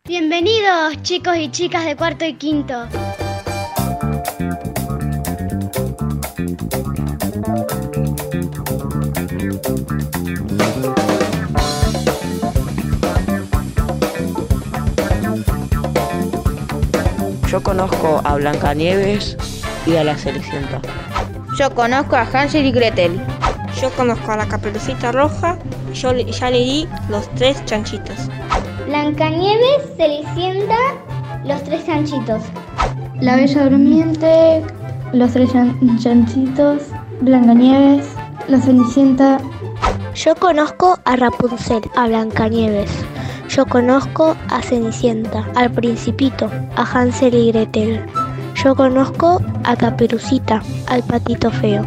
Bienvenidos, chicos y chicas de cuarto y quinto. Yo conozco a Blancanieves y a la Cenicienta. Yo conozco a Hansel y Gretel. Yo conozco a la Caperucita Roja. Yo ya leí Los Tres Chanchitos. Blancanieves, Cenicienta, Los Tres Chanchitos. La Bella Durmiente, Los Tres Chanchitos, Blancanieves, la Cenicienta. Yo conozco a Rapunzel, a Blancanieves. Yo conozco a Cenicienta, al Principito, a Hansel y Gretel. Yo conozco a Caperucita, al Patito Feo.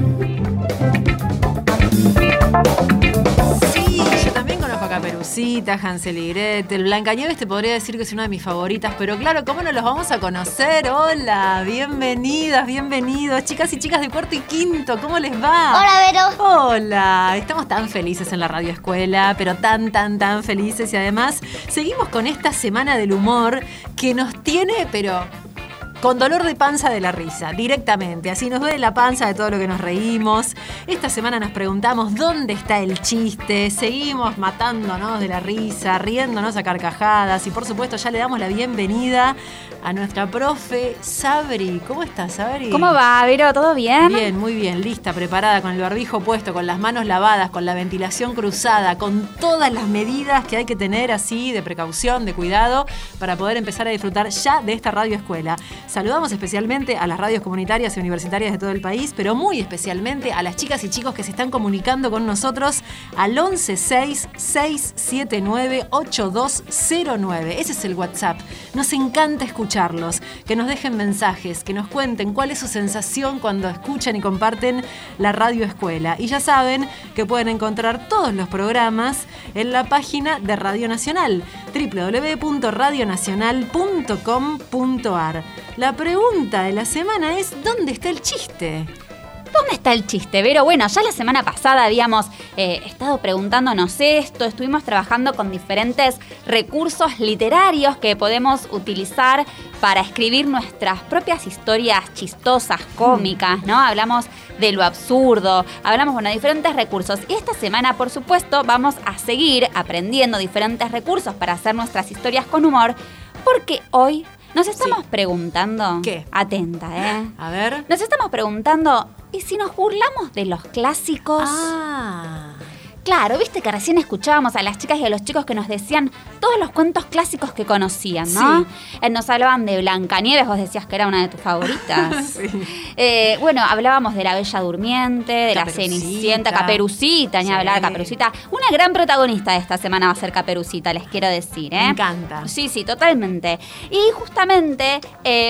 Sí, yo también conozco a Caperucita, Hansel y Gretel. Blancanieves te podría decir que es una de mis favoritas, pero claro, ¿cómo no los vamos a conocer? Hola, bienvenidas, bienvenidos, chicas y chicas de cuarto y quinto, ¿cómo les va? Hola, Vero. Hola, estamos tan felices en la Radio Escuela, pero tan felices, y además seguimos con esta semana del humor que nos tiene, pero con dolor de panza de la risa, directamente. Así nos duele la panza de todo lo que nos reímos. Esta semana nos preguntamos dónde está el chiste. Seguimos matándonos de la risa, riéndonos a carcajadas. Y por supuesto ya le damos la bienvenida a nuestra profe Sabri. ¿Cómo estás, Sabri? ¿Cómo va, Vero? ¿Todo bien? Bien, muy bien. Lista, preparada, con el barbijo puesto, con las manos lavadas, con la ventilación cruzada, con todas las medidas que hay que tener así de precaución, de cuidado, para poder empezar a disfrutar ya de esta Radio Escuela. Saludamos especialmente a las radios comunitarias y universitarias de todo el país, pero muy especialmente a las chicas y chicos que se están comunicando con nosotros al 1166698209. Ese es el WhatsApp. Nos encanta escucharlos, que nos dejen mensajes, que nos cuenten cuál es su sensación cuando escuchan y comparten la Radio Escuela. Y ya saben que pueden encontrar todos los programas en la página de Radio Nacional, www.radionacional.com.ar. La pregunta de la semana es: ¿dónde está el chiste? ¿Dónde está el chiste, Vero? Bueno, ya la semana pasada habíamos estado preguntándonos esto, estuvimos trabajando con diferentes recursos literarios que podemos utilizar para escribir nuestras propias historias chistosas, cómicas, ¿no? Hablamos de lo absurdo, hablamos, de diferentes recursos. Y esta semana, por supuesto, vamos a seguir aprendiendo diferentes recursos para hacer nuestras historias con humor, porque hoy nos estamos preguntando... ¿Qué? Atenta, A ver. Nos estamos preguntando, ¿y si nos burlamos de los clásicos? Claro, viste que recién escuchábamos a las chicas y a los chicos que nos decían todos los cuentos clásicos que conocían, ¿no? Sí. Nos hablaban de Blancanieves, vos decías que era una de tus favoritas. Sí. Bueno, hablábamos de la Bella Durmiente, de la Cenicienta, Caperucita, ni hablar, Caperucita. Una gran protagonista de esta semana va a ser Caperucita, les quiero decir, Me encanta. Sí, totalmente. Y justamente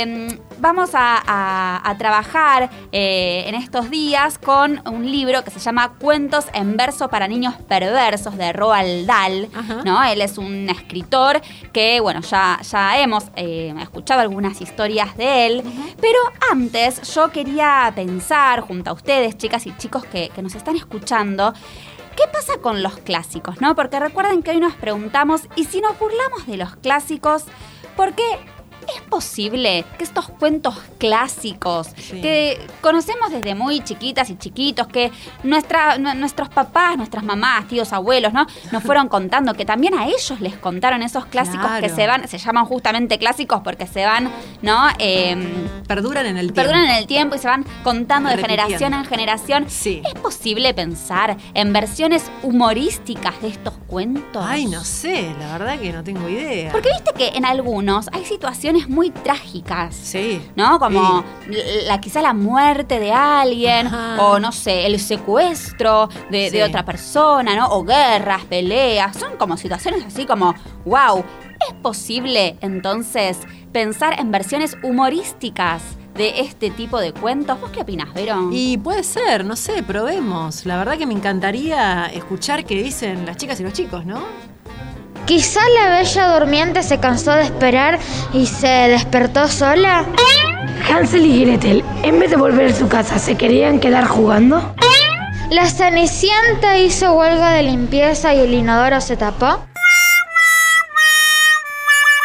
vamos a trabajar en estos días con un libro que se llama Cuentos en verso para niños perversos, de Roald Dahl, ¿no? Él es un escritor que, bueno, ya hemos escuchado algunas historias de él, pero antes yo quería pensar junto a ustedes, chicas y chicos que nos están escuchando, ¿qué pasa con los clásicos, no? Porque recuerden que hoy nos preguntamos, ¿y si nos burlamos de los clásicos? ¿Por qué? ¿Es posible que estos cuentos clásicos que conocemos desde muy chiquitas y chiquitos, que nuestros papás, nuestras mamás, tíos, abuelos, ¿no? nos fueron contando, que también a ellos les contaron esos clásicos que se llaman justamente clásicos porque se van, ¿no? Perduran en el tiempo. Perduran en el tiempo y se van contando de generación en generación. Sí. ¿Es posible pensar en versiones humorísticas de estos cuentos? Ay, no sé, la verdad que no tengo idea. Porque viste que en algunos hay situaciones muy trágicas. Sí. ¿No? Como quizá la muerte de alguien, o no sé, el secuestro de otra persona, ¿no? O guerras, peleas. Son como situaciones así como, wow. ¿Es posible entonces pensar en versiones humorísticas de este tipo de cuentos? ¿Vos qué opinás, Vero? Y puede ser, no sé, probemos. La verdad que me encantaría escuchar qué dicen las chicas y los chicos, ¿no? Quizá la Bella Durmiente se cansó de esperar y se despertó sola. Hansel y Gretel, en vez de volver a su casa, ¿se querían quedar jugando? La Cenicienta hizo huelga de limpieza y el inodoro se tapó.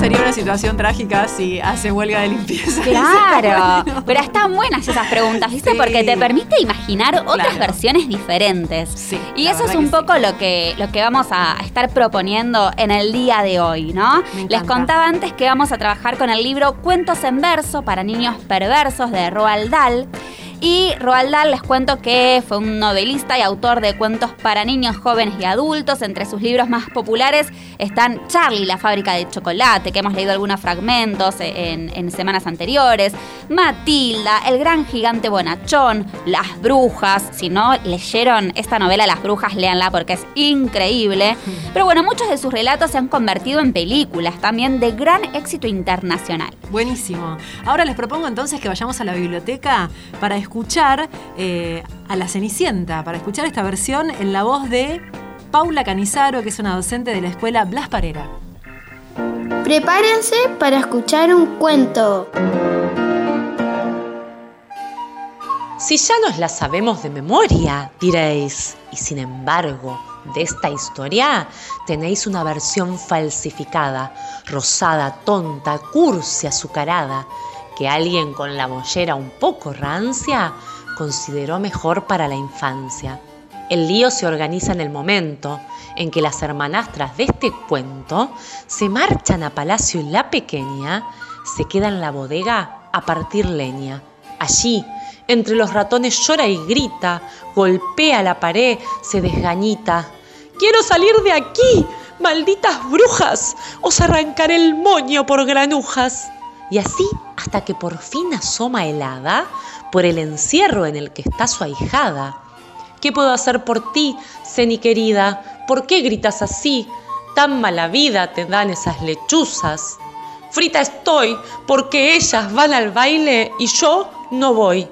sería una situación trágica si hace huelga de limpieza? Claro, pero están buenas esas preguntas, ¿viste? Sí. Porque te permite imaginar otras versiones diferentes. Sí, y eso es un poco lo que vamos a estar proponiendo en el día de hoy, ¿no? Les contaba antes que vamos a trabajar con el libro Cuentos en verso para niños perversos de Roald Dahl. Y Roald Dahl, les cuento que fue un novelista y autor de cuentos para niños, jóvenes y adultos. Entre sus libros más populares están Charlie, la fábrica de chocolate, que hemos leído algunos fragmentos en semanas anteriores, Matilda, El gran gigante bonachón, Las brujas. Si no leyeron esta novela Las brujas, léanla porque es increíble. Pero bueno, muchos de sus relatos se han convertido en películas también de gran éxito internacional. Buenísimo. Ahora les propongo entonces que vayamos a la biblioteca para escuchar a la Cenicienta, para escuchar esta versión en la voz de Paula Canizaro, que es una docente de la escuela Blas Parera. Prepárense para escuchar un cuento. Si ya nos la sabemos de memoria, diréis, y sin embargo, de esta historia tenéis una versión falsificada, rosada, tonta, cursi, azucarada, que alguien con la mollera un poco rancia consideró mejor para la infancia. El lío se organiza en el momento en que las hermanastras de este cuento se marchan a palacio y la pequeña se queda en la bodega a partir leña. Allí, entre los ratones llora y grita, golpea la pared, se desgañita. ¡Quiero salir de aquí! ¡Malditas brujas! ¡Os arrancaré el moño por granujas! Y así hasta que por fin asoma el hada por el encierro en el que está su ahijada. ¿Qué puedo hacer por ti, Ceni querida? ¿Por qué gritas así? Tan mala vida te dan esas lechuzas. Frita estoy porque ellas van al baile y yo no voy.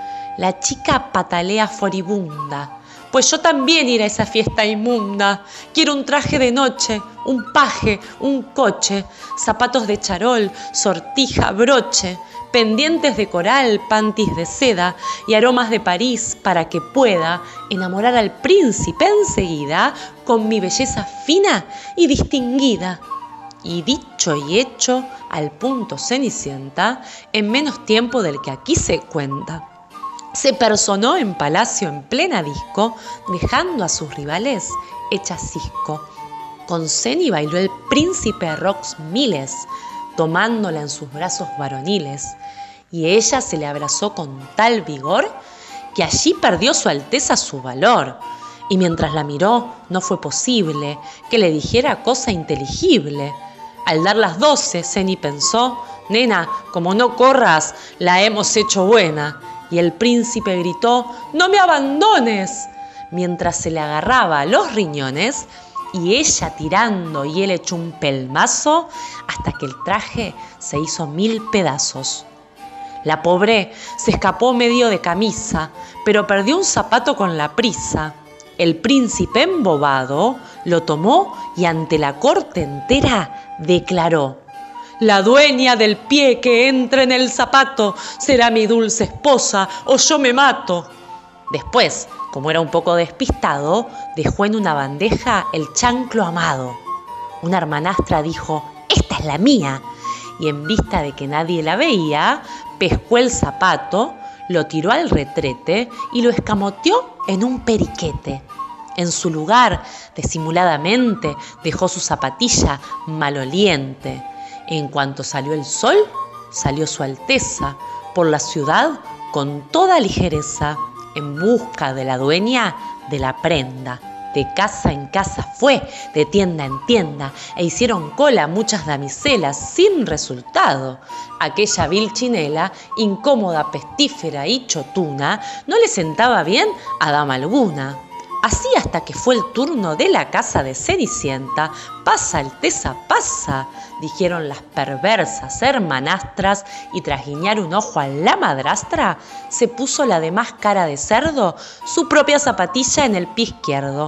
La chica patalea furibunda. Pues yo también iré a esa fiesta inmunda. Quiero un traje de noche, un paje, un coche, zapatos de charol, sortija, broche, pendientes de coral, pantis de seda y aromas de París para que pueda enamorar al príncipe enseguida con mi belleza fina y distinguida. Y dicho y hecho, al punto Cenicienta, en menos tiempo del que aquí se cuenta. Se personó en palacio en plena disco, dejando a sus rivales hechas cisco. Con Ceni bailó el príncipe Rox Miles, tomándola en sus brazos varoniles, y ella se le abrazó con tal vigor que allí perdió su alteza su valor. Y mientras la miró, no fue posible que le dijera cosa inteligible. Al dar las 12, Ceni pensó: nena, como no corras, la hemos hecho buena. Y el príncipe gritó: ¡no me abandones!, mientras se le agarraba a los riñones y ella tirando y él echó un pelmazo hasta que el traje se hizo 1000 pedazos. La pobre se escapó medio de camisa, pero perdió un zapato con la prisa. El príncipe embobado lo tomó y ante la corte entera declaró: la dueña del pie que entra en el zapato será mi dulce esposa o yo me mato. Después, como era un poco despistado, dejó en una bandeja el chanclo amado. Una hermanastra dijo: esta es la mía. Y en vista de que nadie la veía, pescó el zapato, lo tiró al retrete y lo escamoteó en un periquete. En su lugar, disimuladamente, dejó su zapatilla maloliente. En cuanto salió el sol, salió su alteza por la ciudad con toda ligereza, en busca de la dueña de la prenda. De casa en casa fue, de tienda en tienda, e hicieron cola muchas damiselas sin resultado. Aquella vil chinela, incómoda, pestífera y chotuna, no le sentaba bien a dama alguna. Así hasta que fue el turno de la casa de Cenicienta. «Pasa, Alteza, pasa», dijeron las perversas hermanastras, y tras guiñar un ojo a la madrastra, se puso la de más cara de cerdo su propia zapatilla en el pie izquierdo.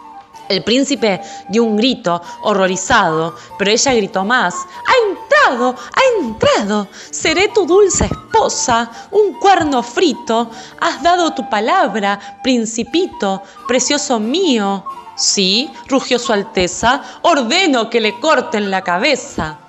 El príncipe dio un grito horrorizado, pero ella gritó más: ¡ha entrado! Seré tu dulce esposa, un cuerno frito. Has dado tu palabra, principito, precioso mío. Sí, rugió su alteza, ordeno que le corten la cabeza.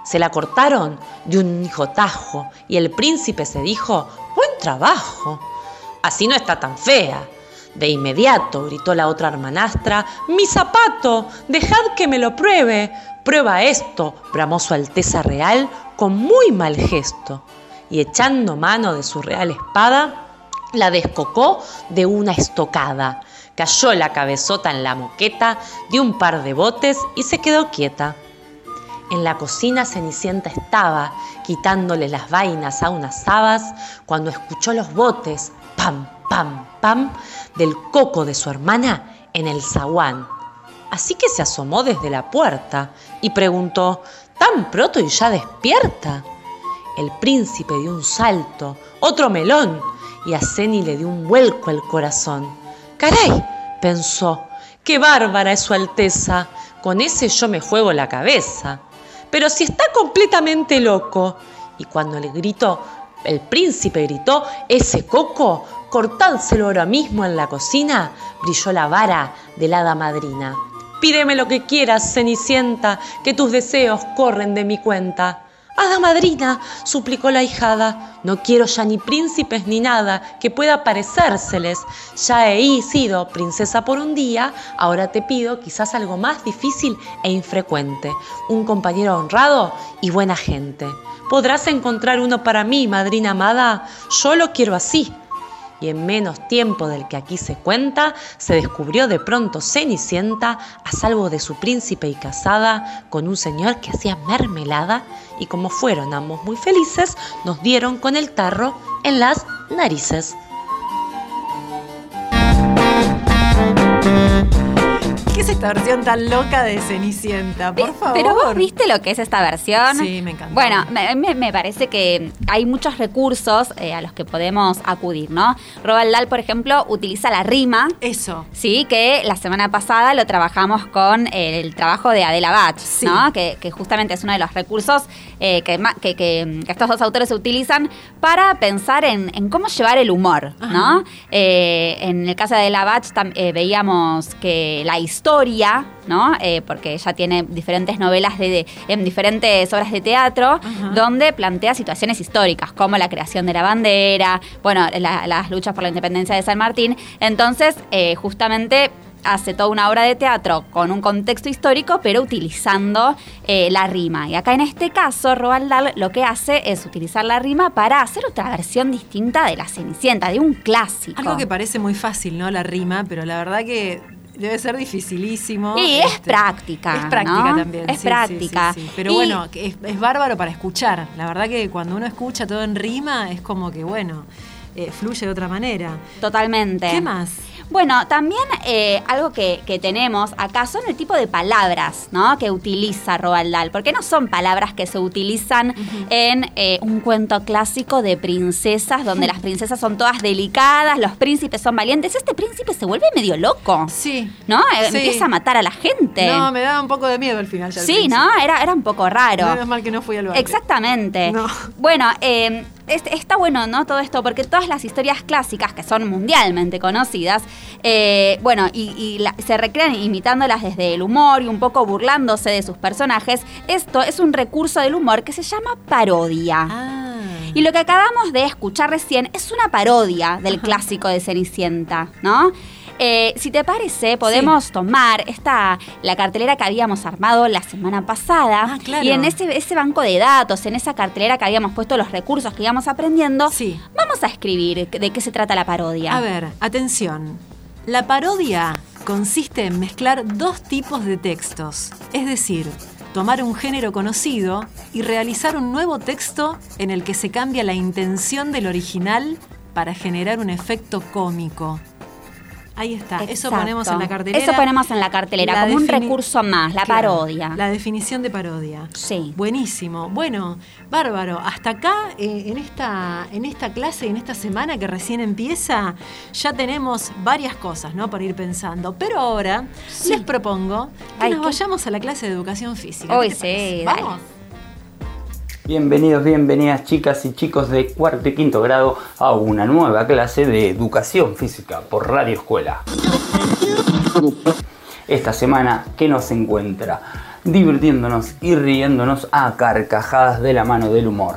Se la cortaron de un hijotajo y el príncipe se dijo: «Buen trabajo. Así no está tan fea». De inmediato gritó la otra hermanastra: «¡Mi zapato! ¡Dejad que me lo pruebe! ¡Prueba esto!», bramó su Alteza Real con muy mal gesto. Y echando mano de su real espada, la descocó de una estocada. Cayó la cabezota en la moqueta, dio un par de botes y se quedó quieta. En la cocina Cenicienta estaba, quitándole las vainas a unas habas, cuando escuchó los botes, pam, pam, pam, del coco de su hermana en el zaguán. Así que se asomó desde la puerta y preguntó: «¿Tan pronto y ya despierta?». El príncipe dio un salto, otro melón, y a Ceni le dio un vuelco el corazón. «¡Caray!», pensó, «qué bárbara es su Alteza, con ese yo me juego la cabeza. Pero si está completamente loco». Y cuando el príncipe gritó: «¡Ese coco, cortádselo ahora mismo en la cocina!», brilló la vara de la hada madrina. «Pídeme lo que quieras, Cenicienta, que tus deseos corren de mi cuenta». «Hada madrina», suplicó la ahijada, «no quiero ya ni príncipes ni nada que pueda parecérseles. Ya he sido princesa por un día, ahora te pido quizás algo más difícil e infrecuente, un compañero honrado y buena gente. ¿Podrás encontrar uno para mí, madrina amada? Yo lo quiero así». Y en menos tiempo del que aquí se cuenta, se descubrió de pronto Cenicienta a salvo de su príncipe y casada con un señor que hacía mermelada, y como fueron ambos muy felices, nos dieron con el tarro en las narices. ¿Qué es esta versión tan loca de Cenicienta? Por favor. ¿Pero vos viste lo que es esta versión? Sí, me encanta. Bueno, me parece que hay muchos recursos a los que podemos acudir, ¿no? Roald Dahl, por ejemplo, utiliza la rima. Eso. Sí, que la semana pasada lo trabajamos con el trabajo de Adela Bach, sí, ¿no? Que justamente es uno de los recursos que estos dos autores utilizan para pensar en cómo llevar el humor, ¿no? En el caso de Adela Bach veíamos que la historia, ¿no? Porque ella tiene diferentes novelas en diferentes obras de teatro, donde plantea situaciones históricas, como la creación de la bandera, bueno, las luchas por la independencia de San Martín. Entonces, justamente hace toda una obra de teatro con un contexto histórico, pero utilizando la rima. Y acá en este caso, Roald Dahl lo que hace es utilizar la rima para hacer otra versión distinta de la Cenicienta, de un clásico. Algo que parece muy fácil, ¿no? La rima, pero la verdad que debe ser dificilísimo. Y es práctica. Es práctica, ¿no? También. Es práctica. Sí. Pero bueno, es bárbaro para escuchar. La verdad que cuando uno escucha todo en rima, es como que, bueno, fluye de otra manera. Totalmente. ¿Qué más? Bueno, también algo que tenemos acá son el tipo de palabras, ¿no?, que utiliza Roald Dahl, porque no son palabras que se utilizan en un cuento clásico de princesas, donde las princesas son todas delicadas, los príncipes son valientes. Este príncipe se vuelve medio loco. Sí. ¿No? Empieza a matar a la gente. No, me daba un poco de miedo al final. Ya sí, ¿no? Era un poco raro. Menos mal que no fui al baile. Exactamente. No. Bueno, está bueno, ¿no?, todo esto, porque todas las historias clásicas que son mundialmente conocidas, se recrean imitándolas desde el humor y un poco burlándose de sus personajes. Esto es un recurso del humor que se llama parodia. Y lo que acabamos de escuchar recién es una parodia del clásico de Cenicienta, ¿no? Si te parece, podemos tomar la cartelera que habíamos armado la semana pasada, claro, y en ese banco de datos, en esa cartelera que habíamos puesto los recursos que íbamos aprendiendo, vamos a escribir de qué se trata la parodia. A ver, atención. La parodia consiste en mezclar dos tipos de textos, es decir, tomar un género conocido y realizar un nuevo texto en el que se cambia la intención del original para generar un efecto cómico. Ahí está. Exacto. Eso ponemos en la cartelera. Eso ponemos en la cartelera como un recurso más, la parodia. La definición de parodia. Sí. Buenísimo. Bueno, bárbaro. Hasta acá, en esta clase, en esta semana que recién empieza, ya tenemos varias cosas, ¿no?, para ir pensando. Pero ahora les propongo que nos vayamos a la clase de educación física. Hoy sí, dale. ¿Vamos? Bienvenidos, bienvenidas chicas y chicos de cuarto y quinto grado a una nueva clase de educación física por Radio Escuela. Esta semana, ¿qué nos encuentra? divirtiéndonos y riéndonos a carcajadas de la mano del humor.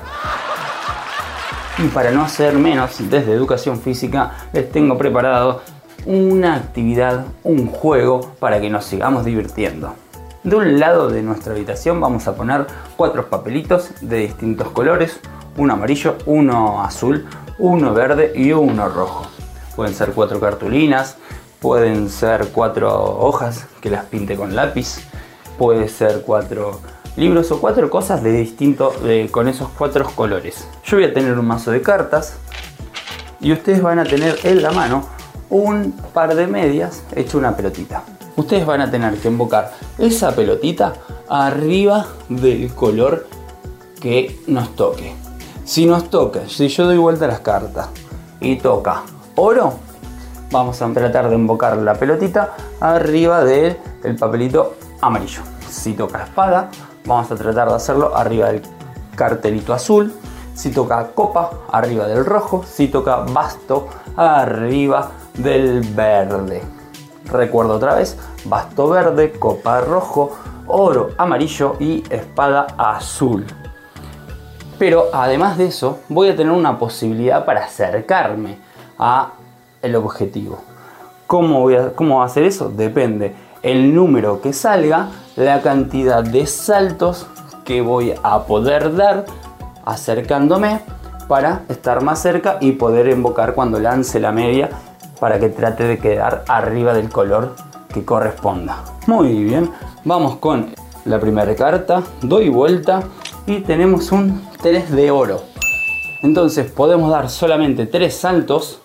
Y para no hacer menos, desde Educación Física les tengo preparado una actividad, un juego para que nos sigamos divirtiendo. De un lado de nuestra habitación vamos a poner 4 papelitos de distintos colores, uno amarillo, uno azul, uno verde y uno rojo. Pueden ser 4 cartulinas, pueden ser 4 hojas que las pinte con lápiz, puede ser 4 libros o 4 cosas de distinto con esos 4 colores. Yo voy a tener un mazo de cartas y ustedes van a tener en la mano un par de medias hecho una pelotita. Ustedes van a tener que embocar esa pelotita arriba del color que nos toque. Si nos toca, si yo doy vuelta a las cartas y toca oro, vamos a tratar de embocar la pelotita arriba del papelito amarillo. Si toca espada, vamos a tratar de hacerlo arriba del cartelito azul. Si toca copa, arriba del rojo. Si toca basto, arriba del verde. Recuerdo otra vez, basto verde, copa rojo, oro amarillo y espada azul. Pero además de eso, voy a tener una posibilidad para acercarme al objetivo. ¿Cómo va a hacer eso? Depende el número que salga, la cantidad de saltos que voy a poder dar acercándome para estar más cerca y poder embocar cuando lance la media para que trate de quedar arriba del color que corresponda. Muy bien, vamos con la primera carta, doy vuelta y tenemos un 3 de oro. Entonces podemos dar solamente 3 saltos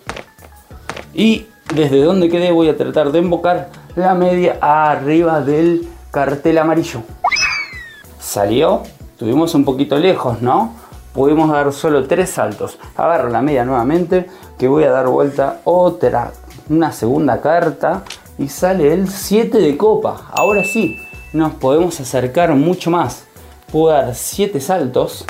y desde donde quedé voy a tratar de embocar la media arriba del cartel amarillo. Salió, estuvimos un poquito lejos, ¿no? Pudimos dar solo 3 saltos. Agarro la media nuevamente, que voy a dar vuelta una segunda carta y sale el 7 de copa. Ahora sí, nos podemos acercar mucho más. Puedo dar 7 saltos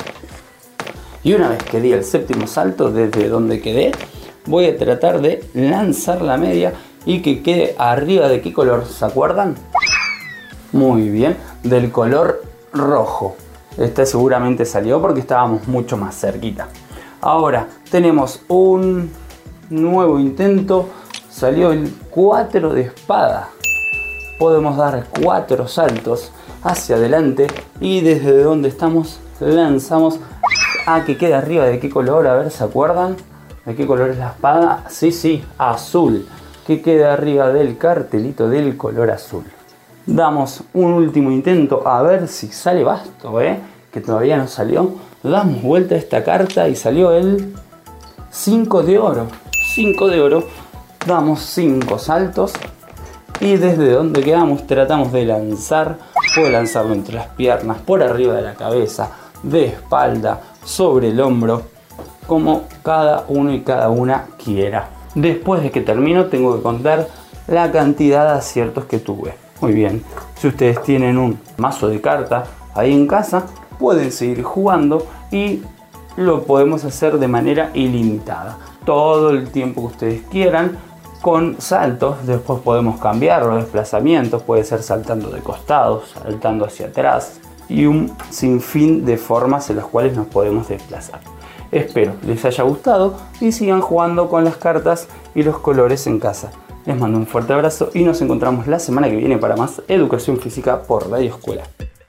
y una vez que di el 7º salto desde donde quedé, voy a tratar de lanzar la media y que quede arriba de ¿qué color? ¿Se acuerdan? Muy bien, del color rojo. Este seguramente salió porque estábamos mucho más cerquita. Ahora tenemos un nuevo intento. Salió el 4 de espada. Podemos dar 4 saltos hacia adelante y desde donde estamos lanzamos a que quede arriba de ¿qué color? A ver, ¿se acuerdan? ¿De qué color es la espada? Sí, azul. Que quede arriba del cartelito del color azul. Damos un último intento a ver si sale basto, que todavía no salió. Damos vuelta a esta carta y salió el 5 de oro. 5 de oro. Damos 5 saltos y desde donde quedamos tratamos de lanzar. Puedo lanzarlo entre las piernas, por arriba de la cabeza, de espalda, sobre el hombro, como cada uno y cada una quiera. Después de que termino tengo que contar la cantidad de aciertos que tuve. Muy bien, si ustedes tienen un mazo de cartas ahí en casa, pueden seguir jugando y lo podemos hacer de manera ilimitada. Todo el tiempo que ustedes quieran, con saltos. Después podemos cambiar los desplazamientos, puede ser saltando de costados, saltando hacia atrás y un sinfín de formas en las cuales nos podemos desplazar. Espero les haya gustado y sigan jugando con las cartas y los colores en casa. Les mando un fuerte abrazo y nos encontramos la semana que viene para más Educación Física por Radio Escuela.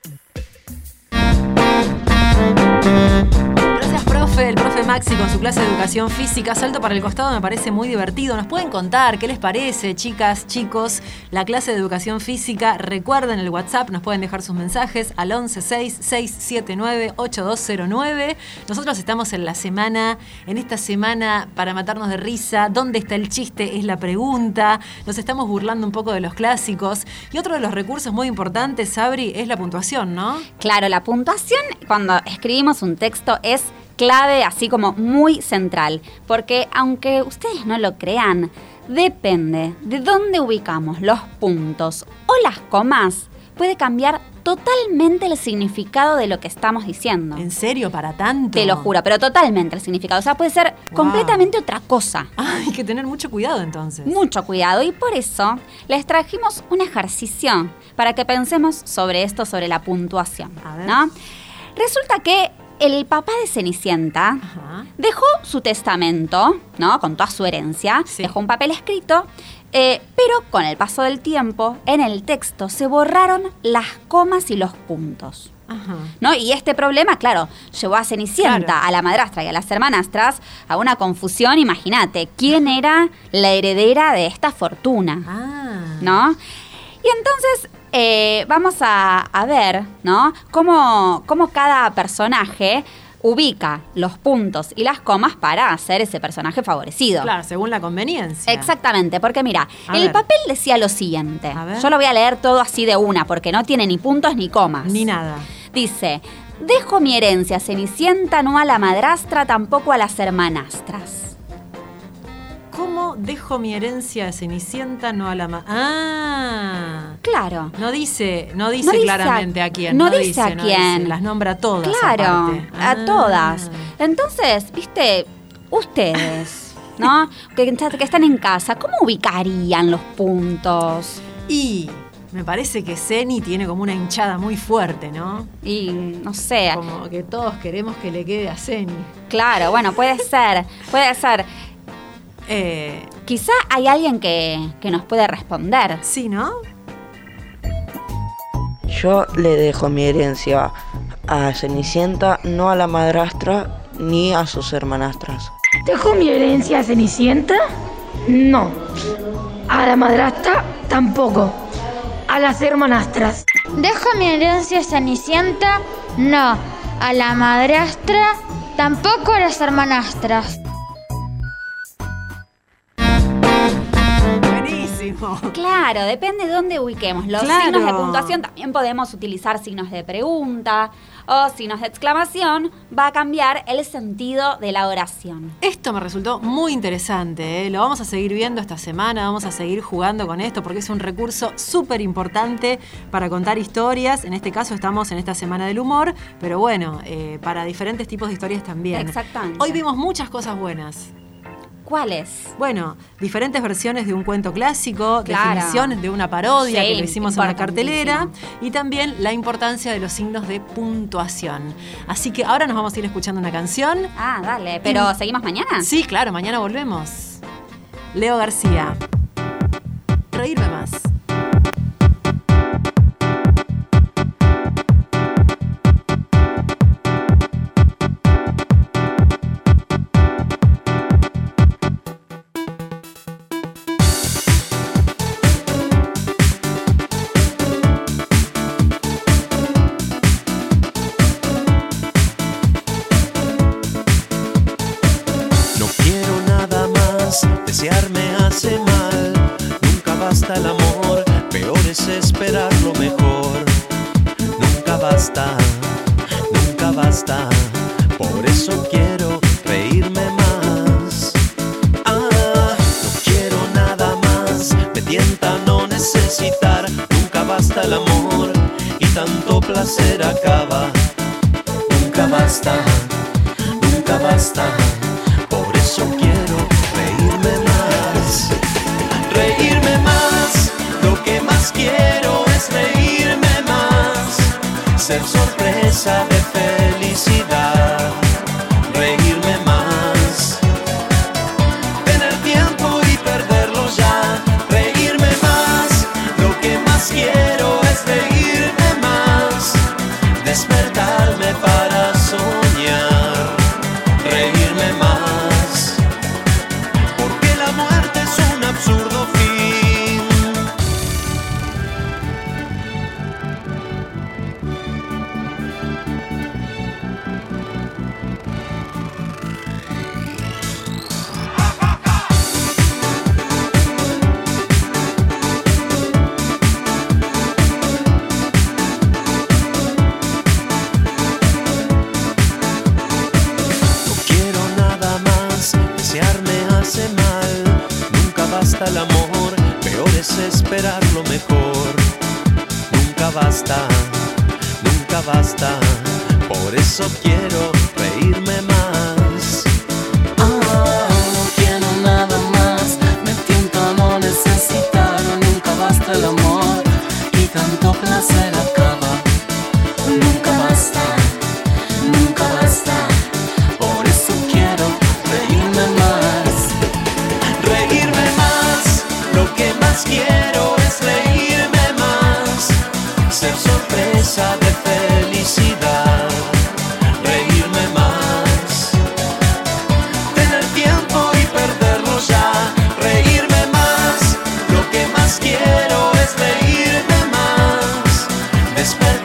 El profe Maxi con su clase de Educación Física. Salto para el costado, me parece muy divertido. ¿Nos pueden contar qué les parece, chicas, chicos, la clase de Educación Física? Recuerden el WhatsApp, nos pueden dejar sus mensajes al 1166798209. Nosotros estamos en esta semana para matarnos de risa. ¿Dónde está el chiste? Es la pregunta. Nos estamos burlando un poco de los clásicos. Y otro de los recursos muy importantes, Sabri, es la puntuación, ¿no? Claro, la puntuación cuando escribimos un texto es clave, así como muy central, porque aunque ustedes no lo crean, depende de dónde ubicamos los puntos o las comas, puede cambiar totalmente el significado de lo que estamos diciendo. ¿En serio? ¿Para tanto? Te lo juro, pero totalmente el significado. O sea, puede ser completamente otra cosa. Hay que tener mucho cuidado entonces. Mucho cuidado, y por eso les trajimos un ejercicio para que pensemos sobre esto, sobre la puntuación. A ver. ¿No? Resulta que el papá de Cenicienta dejó su testamento, ¿no? Con toda su herencia, dejó un papel escrito, pero con el paso del tiempo, en el texto se borraron las comas y los puntos. ¿No? Y este problema, claro, llevó a Cenicienta, a la madrastra y a las hermanastras a una confusión. Imagínate, ¿quién era la heredera de esta fortuna? ¿No? Y entonces vamos a ver, ¿no? Cómo cada personaje ubica los puntos y las comas para hacer ese personaje favorecido. Claro, según la conveniencia. Exactamente, porque mira, el papel decía lo siguiente. Yo lo voy a leer todo así de una, porque no tiene ni puntos ni comas. Ni nada. Dice: dejo mi herencia, Cenicienta, no a la madrastra, tampoco a las hermanastras. ¿Cómo dejo mi herencia de Cenicienta, no a la claro. No dice claramente a quién. No dice a quién. Dice, las nombra a todas. Claro, a todas. Entonces, viste, ustedes, ¿no? que están en casa, ¿cómo ubicarían los puntos? Y me parece que Ceni tiene como una hinchada muy fuerte, ¿no? Y no sé. Como que todos queremos que le quede a Ceni. Claro, bueno, puede ser. Quizá hay alguien que nos puede responder. Sí, ¿no? Yo le dejo mi herencia a Cenicienta, no a la madrastra ni a sus hermanastras. ¿Dejo mi herencia a Cenicienta? No. A la madrastra tampoco. A las hermanastras. ¿Dejo mi herencia a Cenicienta? No. A la madrastra tampoco a las hermanastras. Claro, depende de dónde ubiquemos. Los signos de puntuación también podemos utilizar signos de pregunta o signos de exclamación. Va a cambiar el sentido de la oración. Esto me resultó muy interesante, ¿eh? Lo vamos a seguir viendo esta semana, vamos a seguir jugando con esto porque es un recurso súper importante para contar historias. En este caso estamos en esta semana del humor, pero bueno, para diferentes tipos de historias también. Exactamente. Hoy vimos muchas cosas buenas. ¿Cuáles? Bueno, diferentes versiones de un cuento clásico, definición de una parodia que lo hicimos en la cartelera, y también la importancia de los signos de puntuación. Así que ahora nos vamos a ir escuchando una canción. Ah, dale, pero ¿seguimos mañana? Sí, claro, mañana volvemos. Leo García. Reírme más. Desearme hace mal, nunca basta el amor, peor es esperar lo mejor. Nunca basta, por eso quiero reírme más. No quiero nada más, me tienta no necesitar. Nunca basta el amor y tanto placer acaba. Nunca basta, por eso quiero reírme más, lo que más quiero es reírme más, ser sorpresa de felicidad, reírme más, tener tiempo y perderlo ya, reírme más, lo que más quiero es reírme más, despertarme para soñar, reírme más. Absurdo fin. basta, nunca basta. Por eso quiero reírme más. No quiero nada más, me tiento a no necesitar. Nunca basta el amor y tanto placer acaba. Nunca basta, nunca basta. Por eso quiero reírme más. Reírme más, lo que más quiero es reírme más. Ser sorpresa de felicidad. Reírme más. Tener tiempo y perderlo ya. Reírme más, lo que más quiero es reírme más. Despertar